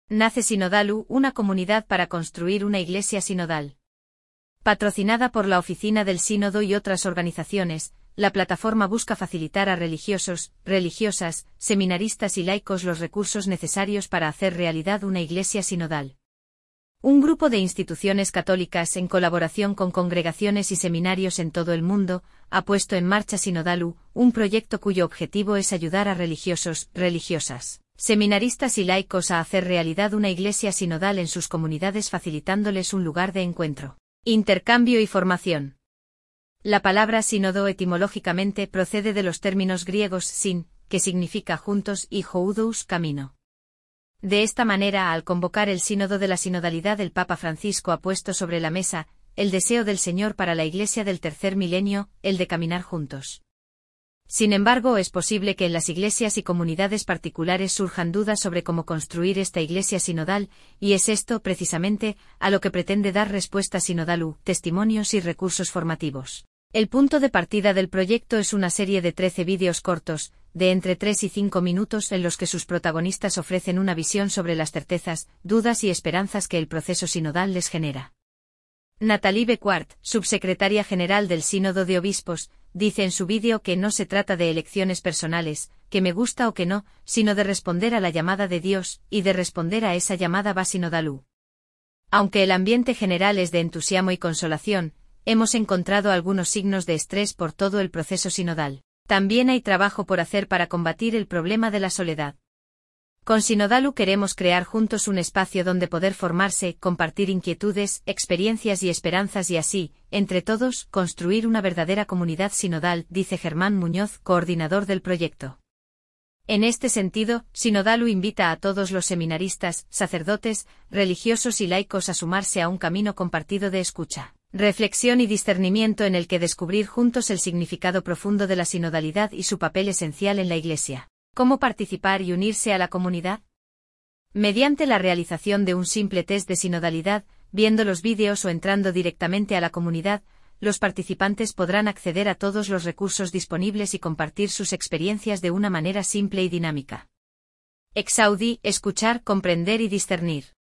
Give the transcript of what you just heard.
Nace Sinodalu, una comunidad para construir una iglesia sinodal. Patrocinada por la Oficina del Sínodo y otras organizaciones, la plataforma busca facilitar a religiosos, religiosas, seminaristas y laicos los recursos necesarios para hacer realidad una iglesia sinodal. Un grupo de instituciones católicas en colaboración con congregaciones y seminarios en todo el mundo, ha puesto en marcha Sinodalu, un proyecto cuyo objetivo es ayudar a religiosos, religiosas, seminaristas y laicos a hacer realidad una iglesia sinodal en sus comunidades facilitándoles un lugar de encuentro, intercambio y formación. La palabra sínodo etimológicamente procede de los términos griegos sin, que significa juntos, y houdous, camino. De esta manera, al convocar el sínodo de la sinodalidad, el Papa Francisco ha puesto sobre la mesa el deseo del Señor para la Iglesia del tercer milenio, el de caminar juntos. Sin embargo, es posible que en las iglesias y comunidades particulares surjan dudas sobre cómo construir esta iglesia sinodal, y es esto, precisamente, a lo que pretende dar respuesta Sinodalu, testimonios y recursos formativos. El punto de partida del proyecto es una serie de 13 vídeos cortos, de entre 3 y 5 minutos, en los que sus protagonistas ofrecen una visión sobre las certezas, dudas y esperanzas que el proceso sinodal les genera. Nathalie Becquart, subsecretaria general del Sínodo de Obispos, dice en su vídeo que no se trata de elecciones personales, que me gusta o que no, sino de responder a la llamada de Dios, y de responder a esa llamada va Sinodalu. Aunque el ambiente general es de entusiasmo y consolación, hemos encontrado algunos signos de estrés por todo el proceso sinodal. También hay trabajo por hacer para combatir el problema de la soledad. Con Sinodalu queremos crear juntos un espacio donde poder formarse, compartir inquietudes, experiencias y esperanzas y así, entre todos, construir una verdadera comunidad sinodal, dice Germán Muñoz, coordinador del proyecto. En este sentido, Sinodalu invita a todos los seminaristas, sacerdotes, religiosos y laicos a sumarse a un camino compartido de escucha, reflexión y discernimiento en el que descubrir juntos el significado profundo de la sinodalidad y su papel esencial en la Iglesia. ¿Cómo participar y unirse a la comunidad? Mediante la realización de un simple test de sinodalidad, viendo los vídeos o entrando directamente a la comunidad, los participantes podrán acceder a todos los recursos disponibles y compartir sus experiencias de una manera simple y dinámica. Exaudi, escuchar, comprender y discernir.